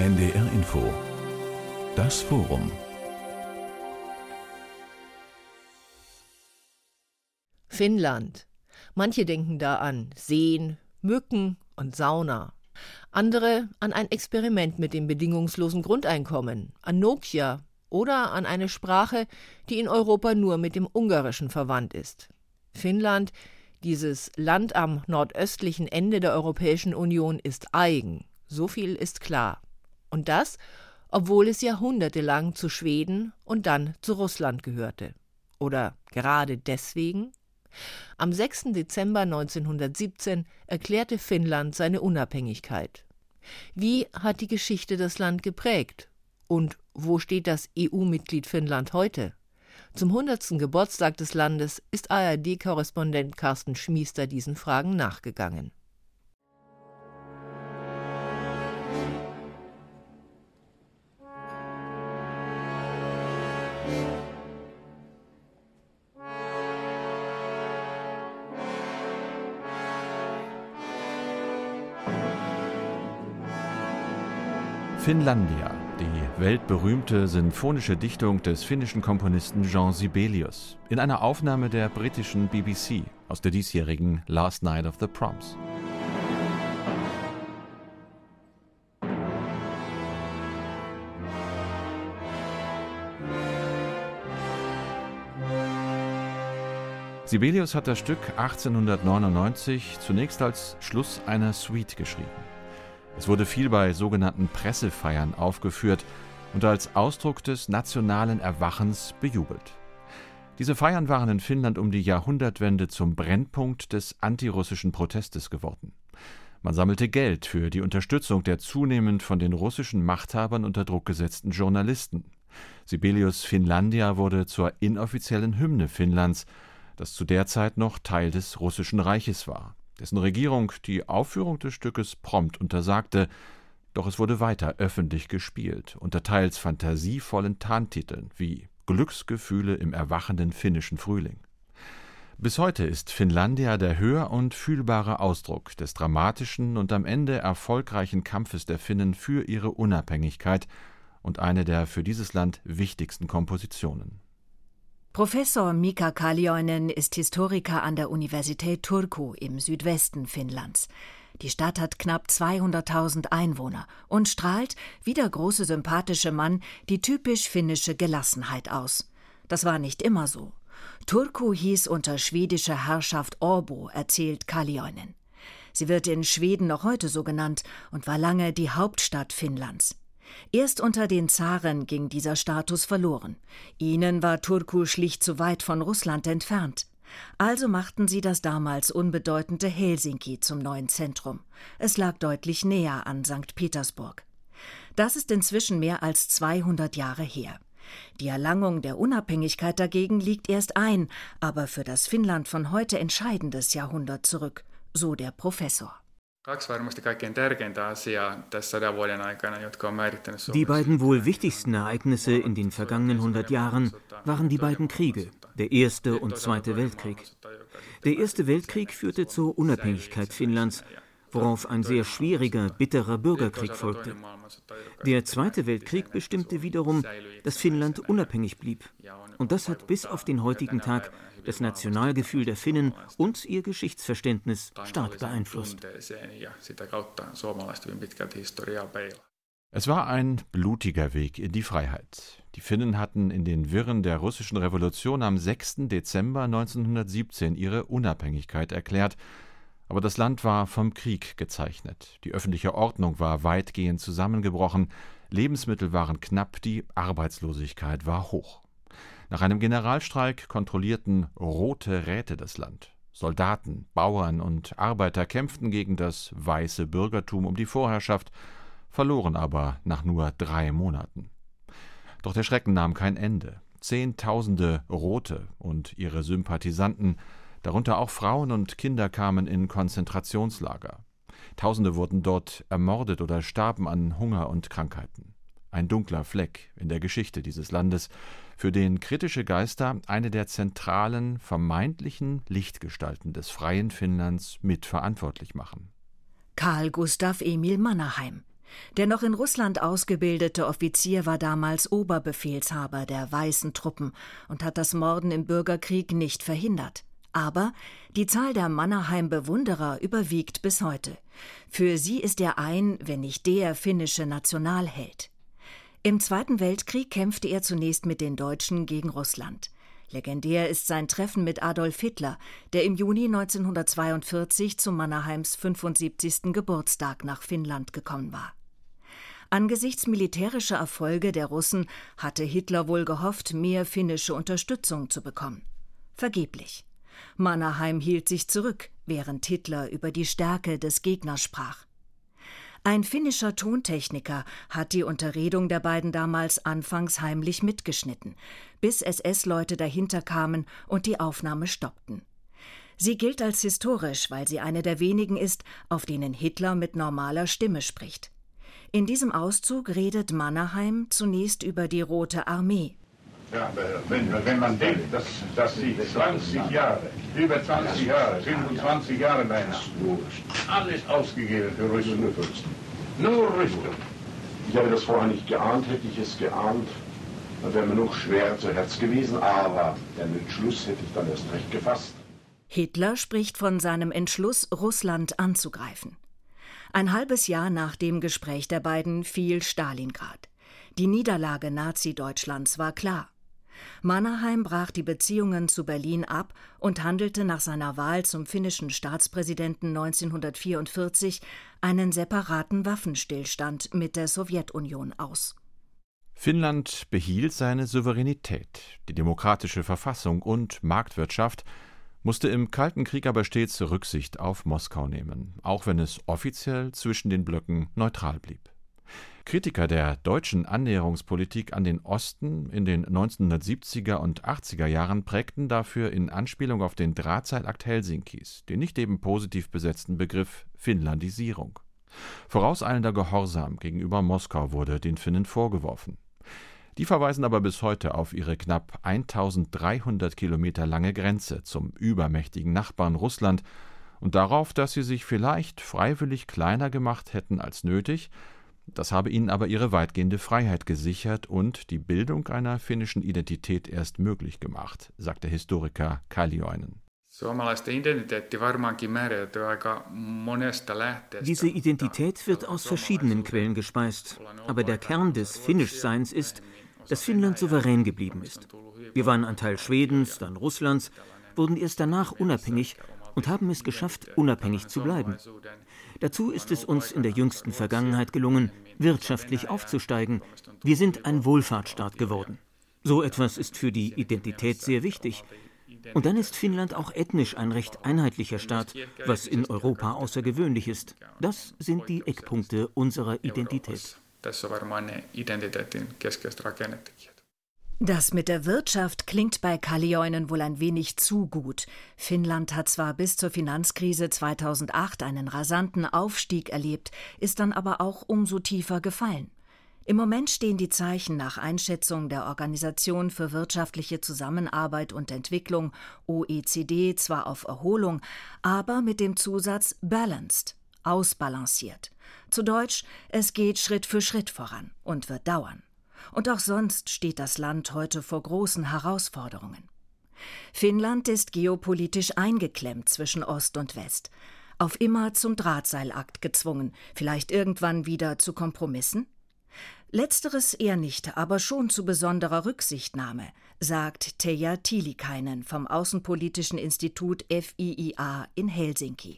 NDR Info. Das Forum. Finnland. Manche denken da an Seen, Mücken und Sauna. Andere an ein Experiment mit dem bedingungslosen Grundeinkommen, an Nokia oder an eine Sprache, die in Europa nur mit dem Ungarischen verwandt ist. Finnland, dieses Land am nordöstlichen Ende der Europäischen Union, ist eigen. So viel ist klar. Und das, obwohl es jahrhundertelang zu Schweden und dann zu Russland gehörte. Oder gerade deswegen? Am 6. Dezember 1917 erklärte Finnland seine Unabhängigkeit. Wie hat die Geschichte das Land geprägt? Und wo steht das EU-Mitglied Finnland heute? Zum 100. Geburtstag des Landes ist ARD-Korrespondent Carsten Schmiester diesen Fragen nachgegangen. Finlandia, die weltberühmte sinfonische Dichtung des finnischen Komponisten Jean Sibelius, in einer Aufnahme der britischen BBC aus der diesjährigen Last Night of the Proms. Sibelius hat das Stück 1899 zunächst als Schluss einer Suite geschrieben. Es wurde viel bei sogenannten Pressefeiern aufgeführt und als Ausdruck des nationalen Erwachens bejubelt. Diese Feiern waren in Finnland um die Jahrhundertwende zum Brennpunkt des antirussischen Protestes geworden. Man sammelte Geld für die Unterstützung der zunehmend von den russischen Machthabern unter Druck gesetzten Journalisten. Sibelius' Finlandia wurde zur inoffiziellen Hymne Finnlands, das zu der Zeit noch Teil des Russischen Reiches war, dessen Regierung die Aufführung des Stückes prompt untersagte, doch es wurde weiter öffentlich gespielt, unter teils fantasievollen Tarntiteln wie »Glücksgefühle im erwachenden finnischen Frühling«. Bis heute ist Finlandia der hör- und fühlbare Ausdruck des dramatischen und am Ende erfolgreichen Kampfes der Finnen für ihre Unabhängigkeit und eine der für dieses Land wichtigsten Kompositionen. Professor Mika Kallioinen ist Historiker an der Universität Turku im Südwesten Finnlands. Die Stadt hat knapp 200.000 Einwohner und strahlt, wie der große sympathische Mann, die typisch finnische Gelassenheit aus. Das war nicht immer so. Turku hieß unter schwedischer Herrschaft Åbo, erzählt Kallioinen. Sie wird in Schweden noch heute so genannt und war lange die Hauptstadt Finnlands. Erst unter den Zaren ging dieser Status verloren. Ihnen war Turku schlicht zu weit von Russland entfernt. Also machten sie das damals unbedeutende Helsinki zum neuen Zentrum. Es lag deutlich näher an St. Petersburg. Das ist inzwischen mehr als 200 Jahre her. Die Erlangung der Unabhängigkeit dagegen liegt erst ein, aber für das Finnland von heute entscheidendes Jahrhundert zurück, so der Professor. Die beiden wohl wichtigsten Ereignisse in den vergangenen 100 Jahren waren die beiden Kriege, der Erste und Zweite Weltkrieg. Der Erste Weltkrieg führte zur Unabhängigkeit Finnlands, worauf ein sehr schwieriger, bitterer Bürgerkrieg folgte. Der Zweite Weltkrieg bestimmte wiederum, dass Finnland unabhängig blieb. Und das hat bis auf den heutigen Tag das Nationalgefühl der Finnen und ihr Geschichtsverständnis stark beeinflusst. Es war ein blutiger Weg in die Freiheit. Die Finnen hatten in den Wirren der russischen Revolution am 6. Dezember 1917 ihre Unabhängigkeit erklärt, aber das Land war vom Krieg gezeichnet. Die öffentliche Ordnung war weitgehend zusammengebrochen, Lebensmittel waren knapp, die Arbeitslosigkeit war hoch. Nach einem Generalstreik kontrollierten Rote Räte das Land. Soldaten, Bauern und Arbeiter kämpften gegen das weiße Bürgertum um die Vorherrschaft, verloren aber nach nur 3 Monaten. Doch der Schrecken nahm kein Ende. Zehntausende Rote und ihre Sympathisanten, darunter auch Frauen und Kinder, kamen in Konzentrationslager. Tausende wurden dort ermordet oder starben an Hunger und Krankheiten. Ein dunkler Fleck in der Geschichte dieses Landes, für den kritische Geister eine der zentralen, vermeintlichen Lichtgestalten des freien Finnlands mitverantwortlich machen. Carl Gustav Emil Mannerheim. Der noch in Russland ausgebildete Offizier war damals Oberbefehlshaber der weißen Truppen und hat das Morden im Bürgerkrieg nicht verhindert. Aber die Zahl der Mannerheim-Bewunderer überwiegt bis heute. Für sie ist er ein, wenn nicht der finnische Nationalheld. Im Zweiten Weltkrieg kämpfte er zunächst mit den Deutschen gegen Russland. Legendär ist sein Treffen mit Adolf Hitler, der im Juni 1942 zu Mannerheims 75. Geburtstag nach Finnland gekommen war. Angesichts militärischer Erfolge der Russen hatte Hitler wohl gehofft, mehr finnische Unterstützung zu bekommen. Vergeblich. Mannerheim hielt sich zurück, während Hitler über die Stärke des Gegners sprach. Ein finnischer Tontechniker hat die Unterredung der beiden damals anfangs heimlich mitgeschnitten, bis SS-Leute dahinter kamen und die Aufnahme stoppten. Sie gilt als historisch, weil sie eine der wenigen ist, auf denen Hitler mit normaler Stimme spricht. In diesem Auszug redet Mannerheim zunächst über die Rote Armee. Ja, wenn man denkt, dass sie 20 Jahre, über 20 Jahre, 25 Jahre beinahe, alles ausgegeben für Rüstung. Nur Rüstung. Ich habe das vorher nicht geahnt, hätte ich es geahnt, dann wäre mir noch schwerer zu Herz gewesen, aber den Entschluss hätte ich dann erst recht gefasst. Hitler spricht von seinem Entschluss, Russland anzugreifen. Ein halbes Jahr nach dem Gespräch der beiden fiel Stalingrad. Die Niederlage Nazi-Deutschlands war klar. Mannerheim brach die Beziehungen zu Berlin ab und handelte nach seiner Wahl zum finnischen Staatspräsidenten 1944 einen separaten Waffenstillstand mit der Sowjetunion aus. Finnland behielt seine Souveränität. Die demokratische Verfassung und Marktwirtschaft musste im Kalten Krieg aber stets Rücksicht auf Moskau nehmen, auch wenn es offiziell zwischen den Blöcken neutral blieb. Kritiker der deutschen Annäherungspolitik an den Osten in den 1970er und 80er Jahren prägten dafür in Anspielung auf den Drahtseilakt Helsinkis den nicht eben positiv besetzten Begriff Finnlandisierung. Vorauseilender Gehorsam gegenüber Moskau wurde den Finnen vorgeworfen. Die verweisen aber bis heute auf ihre knapp 1300 Kilometer lange Grenze zum übermächtigen Nachbarn Russland und darauf, dass sie sich vielleicht freiwillig kleiner gemacht hätten als nötig. Das habe ihnen aber ihre weitgehende Freiheit gesichert und die Bildung einer finnischen Identität erst möglich gemacht, sagt der Historiker Kallioinen. Diese Identität wird aus verschiedenen Quellen gespeist, aber der Kern des Finnischseins ist, dass Finnland souverän geblieben ist. Wir waren ein Teil Schwedens, dann Russlands, wurden erst danach unabhängig und haben es geschafft, unabhängig zu bleiben. Dazu ist es uns in der jüngsten Vergangenheit gelungen, wirtschaftlich aufzusteigen. Wir sind ein Wohlfahrtsstaat geworden. So etwas ist für die Identität sehr wichtig. Und dann ist Finnland auch ethnisch ein recht einheitlicher Staat, was in Europa außergewöhnlich ist. Das sind die Eckpunkte unserer Identität. Das mit der Wirtschaft klingt bei Kallioinen wohl ein wenig zu gut. Finnland hat zwar bis zur Finanzkrise 2008 einen rasanten Aufstieg erlebt, ist dann aber auch umso tiefer gefallen. Im Moment stehen die Zeichen nach Einschätzung der Organisation für wirtschaftliche Zusammenarbeit und Entwicklung, OECD, zwar auf Erholung, aber mit dem Zusatz balanced, ausbalanciert. Zu Deutsch, es geht Schritt für Schritt voran und wird dauern. Und auch sonst steht das Land heute vor großen Herausforderungen. Finnland ist geopolitisch eingeklemmt zwischen Ost und West, auf immer zum Drahtseilakt gezwungen, vielleicht irgendwann wieder zu Kompromissen? Letzteres eher nicht, aber schon zu besonderer Rücksichtnahme, sagt Teija Tiilikainen vom Außenpolitischen Institut FIIA in Helsinki.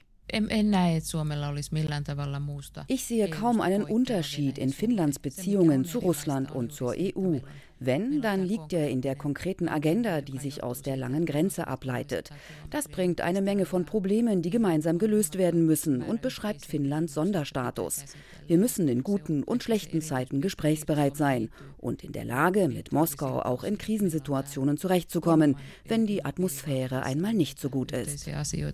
Ich sehe kaum einen Unterschied in Finnlands Beziehungen zu Russland und zur EU. Wenn, dann liegt er in der konkreten Agenda, die sich aus der langen Grenze ableitet. Das bringt eine Menge von Problemen, die gemeinsam gelöst werden müssen und beschreibt Finnlands Sonderstatus. Wir müssen in guten und schlechten Zeiten gesprächsbereit sein und in der Lage, mit Moskau auch in Krisensituationen zurechtzukommen, wenn die Atmosphäre einmal nicht so gut ist.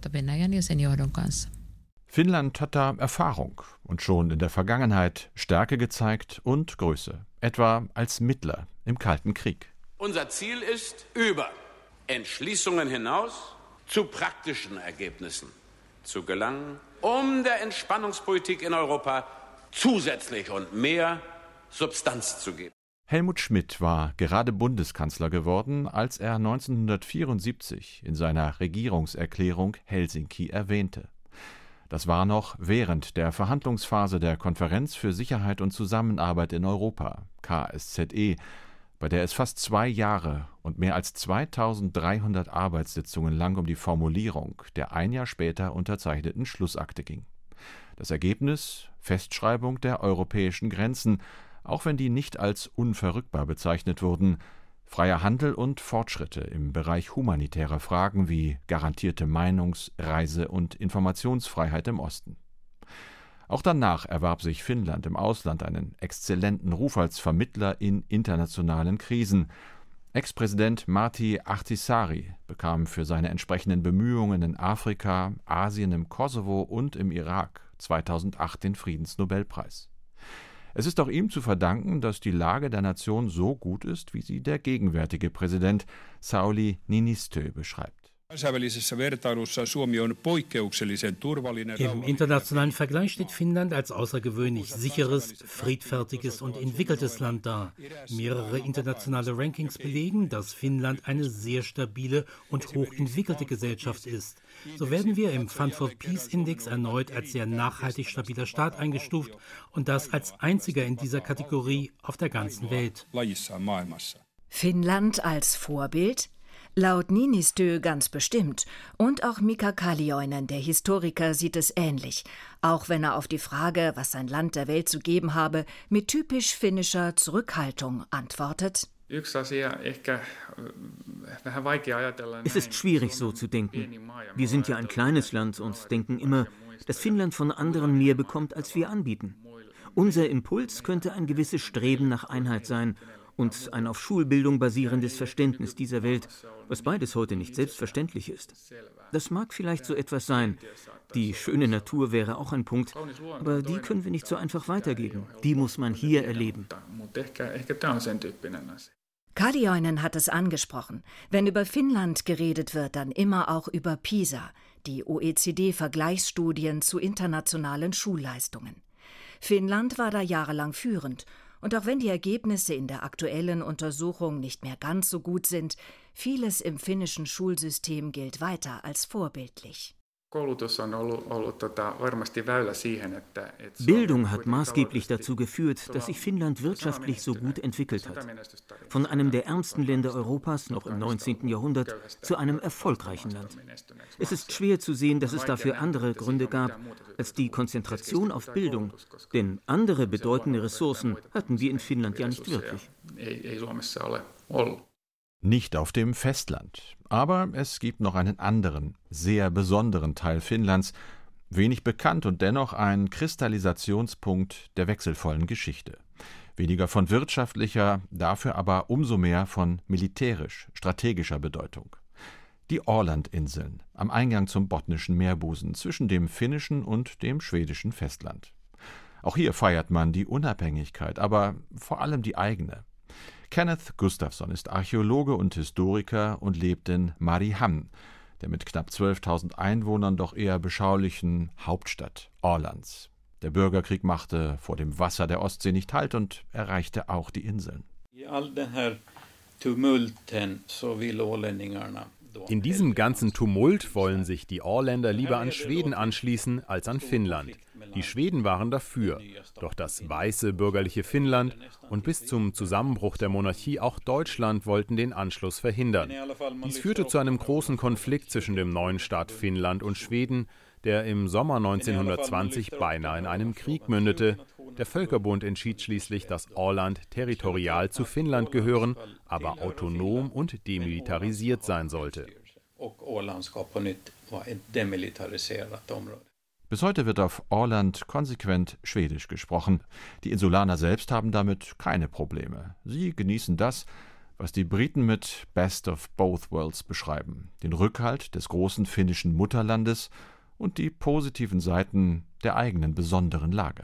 Finnland hat da Erfahrung und schon in der Vergangenheit Stärke gezeigt und Größe, etwa als Mittler im Kalten Krieg. Unser Ziel ist, über Entschließungen hinaus zu praktischen Ergebnissen zu gelangen, um der Entspannungspolitik in Europa zusätzlich und mehr Substanz zu geben. Helmut Schmidt war gerade Bundeskanzler geworden, als er 1974 in seiner Regierungserklärung Helsinki erwähnte. Das war noch während der Verhandlungsphase der Konferenz für Sicherheit und Zusammenarbeit in Europa, KSZE, bei der es fast 2 Jahre und mehr als 2300 Arbeitssitzungen lang um die Formulierung der ein Jahr später unterzeichneten Schlussakte ging. Das Ergebnis: Festschreibung der europäischen Grenzen, auch wenn die nicht als unverrückbar bezeichnet wurden, freier Handel und Fortschritte im Bereich humanitärer Fragen wie garantierte Meinungs-, Reise- und Informationsfreiheit im Osten. Auch danach erwarb sich Finnland im Ausland einen exzellenten Ruf als Vermittler in internationalen Krisen. Ex-Präsident Martti Ahtisaari bekam für seine entsprechenden Bemühungen in Afrika, Asien, im Kosovo und im Irak 2008 den Friedensnobelpreis. Es ist auch ihm zu verdanken, dass die Lage der Nation so gut ist, wie sie der gegenwärtige Präsident Sauli Niinistö beschreibt. Im internationalen Vergleich steht Finnland als außergewöhnlich sicheres, friedfertiges und entwickeltes Land da. Mehrere internationale Rankings belegen, dass Finnland eine sehr stabile und hochentwickelte Gesellschaft ist. So werden wir im Fund for Peace Index erneut als sehr nachhaltig stabiler Staat eingestuft und das als einziger in dieser Kategorie auf der ganzen Welt. Finnland als Vorbild? Laut Niinistö ganz bestimmt. Und auch Mika Kallioinen, der Historiker, sieht es ähnlich. Auch wenn er auf die Frage, was sein Land der Welt zu geben habe, mit typisch finnischer Zurückhaltung antwortet: Es ist schwierig, so zu denken. Wir sind ja ein kleines Land und denken immer, dass Finnland von anderen mehr bekommt, als wir anbieten. Unser Impuls könnte ein gewisses Streben nach Einheit sein und ein auf Schulbildung basierendes Verständnis dieser Welt, was beides heute nicht selbstverständlich ist. Das mag vielleicht so etwas sein. Die schöne Natur wäre auch ein Punkt, aber die können wir nicht so einfach weitergeben. Die muss man hier erleben. Kallioinen hat es angesprochen. Wenn über Finnland geredet wird, dann immer auch über PISA, die OECD-Vergleichsstudien zu internationalen Schulleistungen. Finnland war da jahrelang führend. Und auch wenn die Ergebnisse in der aktuellen Untersuchung nicht mehr ganz so gut sind, vieles im finnischen Schulsystem gilt weiter als vorbildlich. Bildung hat maßgeblich dazu geführt, dass sich Finnland wirtschaftlich so gut entwickelt hat. Von einem der ärmsten Länder Europas noch im 19. Jahrhundert zu einem erfolgreichen Land. Es ist schwer zu sehen, dass es dafür andere Gründe gab als die Konzentration auf Bildung, denn andere bedeutende Ressourcen hatten wir in Finnland ja nicht wirklich. Nicht auf dem Festland. Aber es gibt noch einen anderen, sehr besonderen Teil Finnlands, wenig bekannt und dennoch ein Kristallisationspunkt der wechselvollen Geschichte. Weniger von wirtschaftlicher, dafür aber umso mehr von militärisch-strategischer Bedeutung. Die Ålandinseln am Eingang zum botnischen Meerbusen zwischen dem finnischen und dem schwedischen Festland. Auch hier feiert man die Unabhängigkeit, aber vor allem die eigene. Kenneth Gustafsson ist Archäologe und Historiker und lebt in Mariehamn, der mit knapp 12.000 Einwohnern doch eher beschaulichen Hauptstadt Ålands. Der Bürgerkrieg machte vor dem Wasser der Ostsee nicht Halt und erreichte auch die Inseln. In diesem ganzen Tumult wollen sich die Åländer lieber an Schweden anschließen als an Finnland. Die Schweden waren dafür, doch das weiße bürgerliche Finnland und bis zum Zusammenbruch der Monarchie auch Deutschland wollten den Anschluss verhindern. Dies führte zu einem großen Konflikt zwischen dem neuen Staat Finnland und Schweden, der im Sommer 1920 beinahe in einem Krieg mündete. Der Völkerbund entschied schließlich, dass Åland territorial zu Finnland gehören, aber autonom und demilitarisiert sein sollte. Bis heute wird auf Åland konsequent Schwedisch gesprochen. Die Insulaner selbst haben damit keine Probleme. Sie genießen das, was die Briten mit Best of Both Worlds beschreiben: den Rückhalt des großen finnischen Mutterlandes und die positiven Seiten der eigenen besonderen Lage.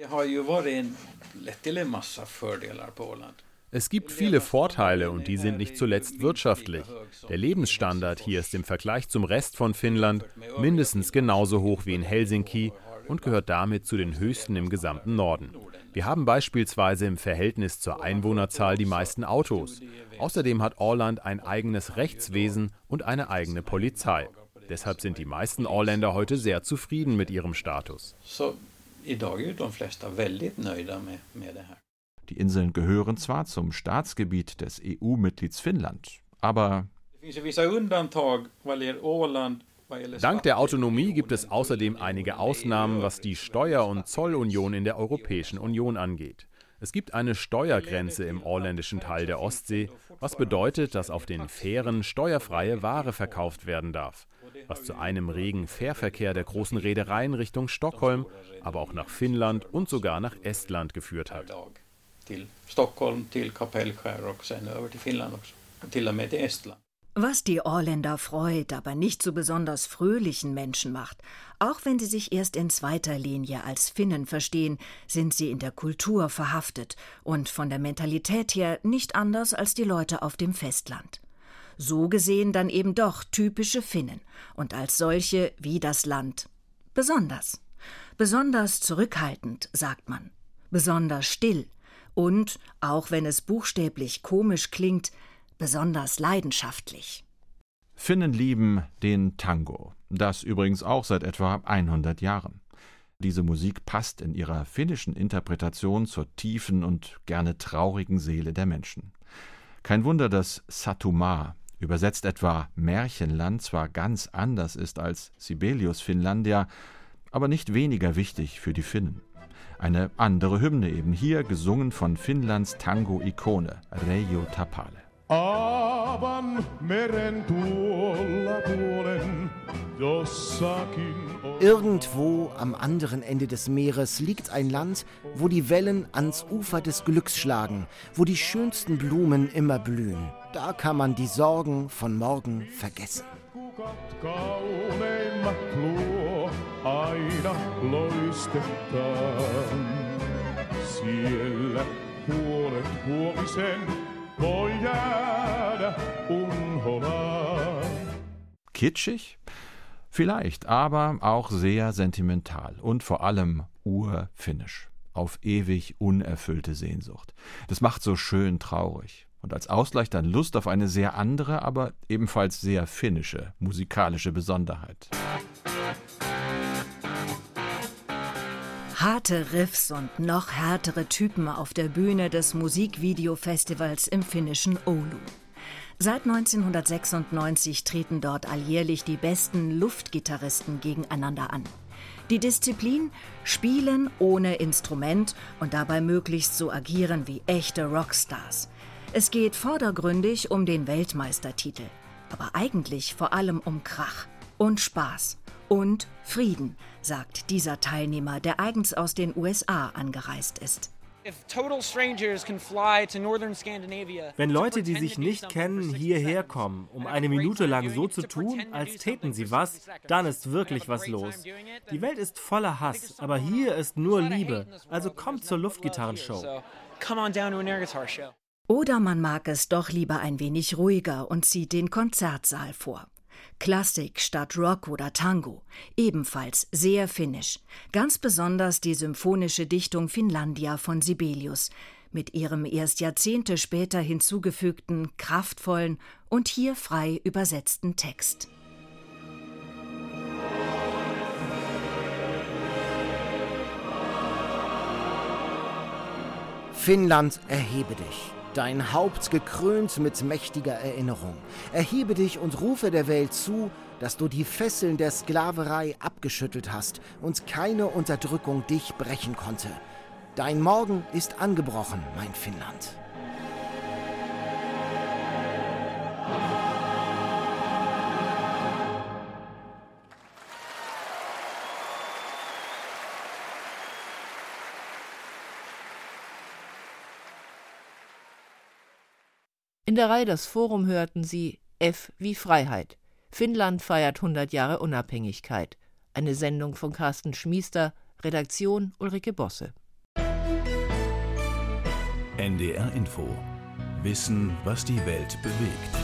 Es gibt viele Vorteile und die sind nicht zuletzt wirtschaftlich. Der Lebensstandard hier ist im Vergleich zum Rest von Finnland mindestens genauso hoch wie in Helsinki und gehört damit zu den höchsten im gesamten Norden. Wir haben beispielsweise im Verhältnis zur Einwohnerzahl die meisten Autos. Außerdem hat Åland ein eigenes Rechtswesen und eine eigene Polizei. Deshalb sind die meisten Åländer heute sehr zufrieden mit ihrem Status. Die Inseln gehören zwar zum Staatsgebiet des EU-Mitglieds Finnland, aber dank der Autonomie gibt es außerdem einige Ausnahmen, was die Steuer- und Zollunion in der Europäischen Union angeht. Es gibt eine Steuergrenze im åländischen Teil der Ostsee, was bedeutet, dass auf den Fähren steuerfreie Ware verkauft werden darf, was zu einem regen Fährverkehr der großen Reedereien Richtung Stockholm, aber auch nach Finnland und sogar nach Estland geführt hat. Was die Åländer freut, aber nicht zu besonders fröhlichen Menschen macht. Auch wenn sie sich erst in zweiter Linie als Finnen verstehen, sind sie in der Kultur verhaftet und von der Mentalität her nicht anders als die Leute auf dem Festland. So gesehen dann eben doch typische Finnen und als solche wie das Land. Besonders. Besonders zurückhaltend, sagt man. Besonders still. Und, auch wenn es buchstäblich komisch klingt, besonders leidenschaftlich. Finnen lieben den Tango. Das übrigens auch seit etwa 100 Jahren. Diese Musik passt in ihrer finnischen Interpretation zur tiefen und gerne traurigen Seele der Menschen. Kein Wunder, dass Satumaa, übersetzt etwa Märchenland, zwar ganz anders ist als Sibelius Finlandia, aber nicht weniger wichtig für die Finnen. Eine andere Hymne eben hier, gesungen von Finnlands Tango-Ikone Reijo Tapale. Irgendwo am anderen Ende des Meeres liegt ein Land, wo die Wellen ans Ufer des Glücks schlagen, wo die schönsten Blumen immer blühen. Da kann man die Sorgen von morgen vergessen. Kitschig? Vielleicht, aber auch sehr sentimental und vor allem urfinnisch. Auf ewig unerfüllte Sehnsucht. Das macht so schön traurig. Und als Ausgleich dann Lust auf eine sehr andere, aber ebenfalls sehr finnische musikalische Besonderheit. Harte Riffs und noch härtere Typen auf der Bühne des Musikvideofestivals im finnischen Oulu. Seit 1996 treten dort alljährlich die besten Luftgitarristen gegeneinander an. Die Disziplin: Spielen ohne Instrument und dabei möglichst so agieren wie echte Rockstars. Es geht vordergründig um den Weltmeistertitel, aber eigentlich vor allem um Krach und Spaß und Frieden, sagt dieser Teilnehmer, der eigens aus den USA angereist ist. Wenn Leute, die sich nicht kennen, hierher kommen, um eine Minute lang so zu tun, als täten sie was, dann ist wirklich was los. Die Welt ist voller Hass, aber hier ist nur Liebe. Also kommt zur Luftgitarrenshow. Oder man mag es doch lieber ein wenig ruhiger und zieht den Konzertsaal vor. Klassik statt Rock oder Tango, ebenfalls sehr finnisch. Ganz besonders die symphonische Dichtung Finlandia von Sibelius, mit ihrem erst Jahrzehnte später hinzugefügten, kraftvollen und hier frei übersetzten Text. Finnland, erhebe dich. Dein Haupt gekrönt mit mächtiger Erinnerung. Erhebe dich und rufe der Welt zu, dass du die Fesseln der Sklaverei abgeschüttelt hast und keine Unterdrückung dich brechen konnte. Dein Morgen ist angebrochen, mein Finnland. In der Reihe Das Forum hörten Sie F wie Freiheit. Finnland feiert 100 Jahre Unabhängigkeit. Eine Sendung von Carsten Schmiester, Redaktion Ulrike Bosse. NDR Info. Wissen, was die Welt bewegt.